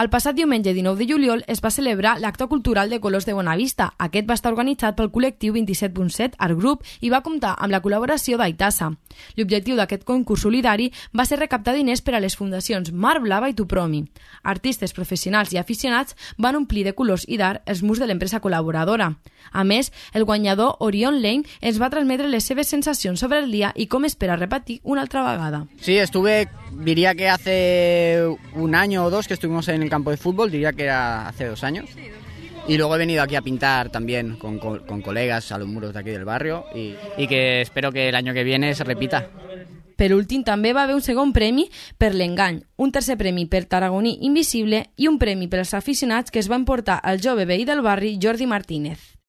El passat diumenge 19 de juliol es va celebrar l'Acte Cultural de Colors de Bonavista. Aquest va estar organitzat pel col·lectiu 27.7 Art Group i va comptar amb la col·laboració d'Aitasa. L'objectiu d'aquest concurs solidari va ser recaptar diners per a les fundacions Mar Blava i Tupromi. Artistes professionals i aficionats van omplir de colors i d'art els murs de l'empresa col·laboradora. A més, el guanyador Orion Lane ens va transmetre les seves sensacions sobre el dia i com espera repetir una altra vegada. Sí, diría que hace un año o dos que estuvimos en el campo de fútbol, diría que era hace 2 años. Y luego he venido aquí a pintar también con colegas a los muros de aquí del barrio y que espero que el año que viene se repita. Per últim, també va haver un segon premi per l'engany, un tercer premi per Tarragoní Invisible i un premi per als aficionats que es va emportar el jove veí del barri Jordi Martínez.